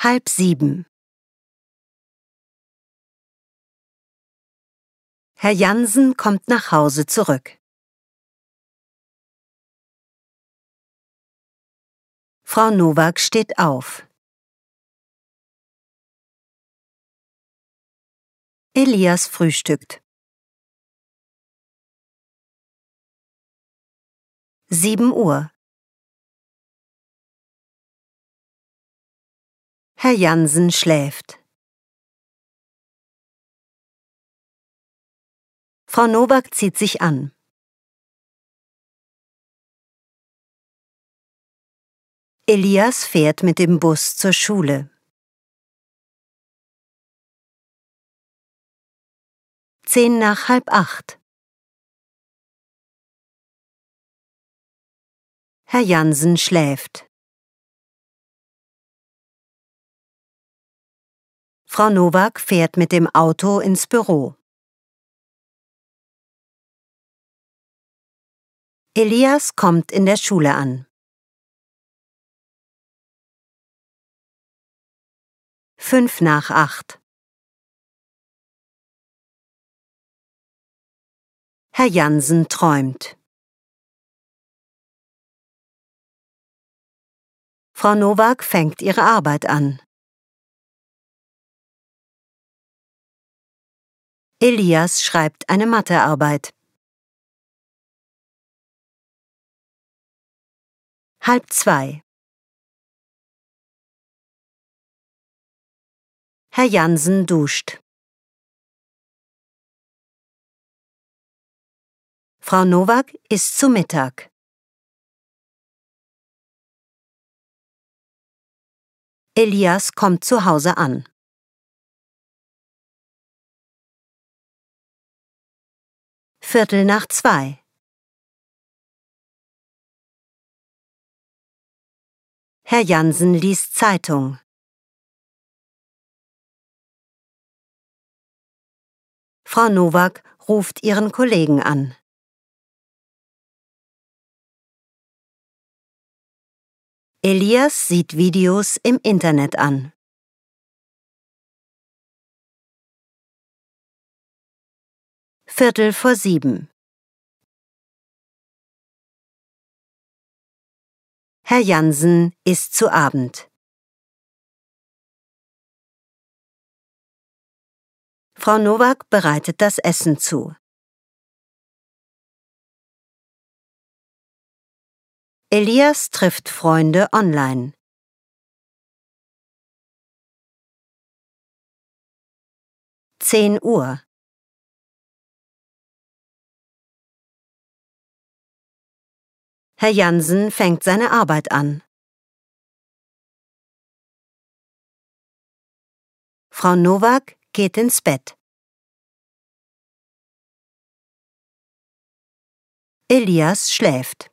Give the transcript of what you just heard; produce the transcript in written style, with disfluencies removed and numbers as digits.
6:30. Herr Jansen kommt nach Hause zurück. Frau Nowak steht auf. Elias frühstückt. 7:00. Herr Jansen schläft. Frau Nowak zieht sich an. Elias fährt mit dem Bus zur Schule. 7:50. Herr Jansen schläft. Frau Nowak fährt mit dem Auto ins Büro. Elias kommt in der Schule an. 7:55. Herr Jansen träumt. Frau Nowak fängt ihre Arbeit an. Elias schreibt eine Mathearbeit. 1:30. Herr Jansen duscht. Frau Nowak isst zu Mittag. Elias kommt zu Hause an. 1:45. Herr Jansen liest Zeitung. Frau Nowak ruft ihren Kollegen an. Elias sieht Videos im Internet an. Viertel vor 7. Herr Jansen isst zu Abend. Frau Nowak bereitet das Essen zu. Elias trifft Freunde online. 10:00. Herr Jansen fängt seine Arbeit an. Frau Nowak geht ins Bett. Elias schläft.